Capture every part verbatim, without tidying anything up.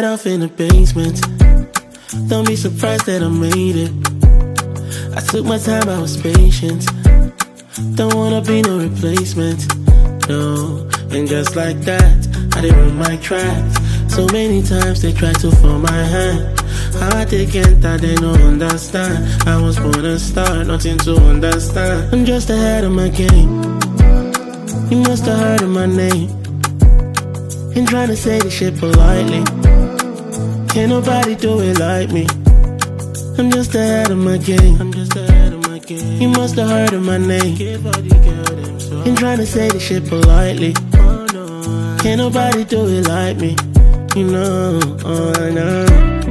off in the basement. Don't be surprised that I made it. I took my time, I was patient. Don't wanna be no replacement, no. And just like that, I did run my tracks. So many times they tried to form my hand. How I take it that they don't understand. I was born a star, nothing to understand. I'm just ahead of my game. You must have heard of my name. Ain't trying to say this shit politely. Can't nobody do it like me. I'm just ahead of my game. I'm just ahead of my game. You must have heard of my name. Ain't trying to say this shit politely. Can't nobody do it like me. You know, oh, I know.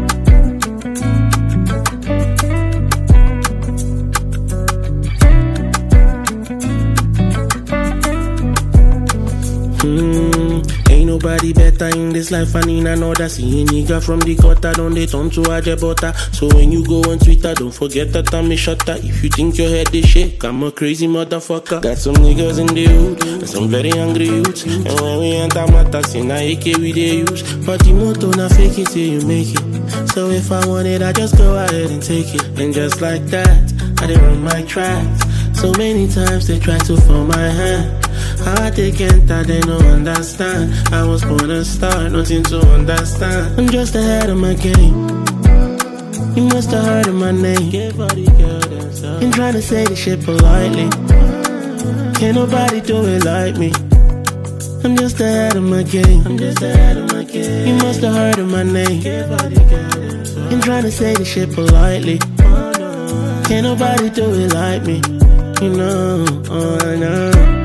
Hmm, ain't nobody better in this life, I need another. See a nigga from the gutter, don't they turn to a butter. So when you go on Twitter, don't forget that I'm a shutter. If you think your head is shake, I'm a crazy motherfucker. Got some niggas in the hood, and some very angry youths. And when we enter matters, in a A K we they use. But the motto na fake it till you make it. So if I want it, I just go ahead and take it. And just like that, I did run my tracks. So many times they try to form my hand. How I take it that they don't understand. I was born a star, nothing to understand. I'm just ahead of my game. You must have heard of my name. Ain't trying to say this shit politely. Can't nobody do it like me. I'm just ahead of my game. I'm just ahead of my game. You must have heard of my name. Ain't trying to say this shit politely. Can't nobody do it like me. You know, oh I know.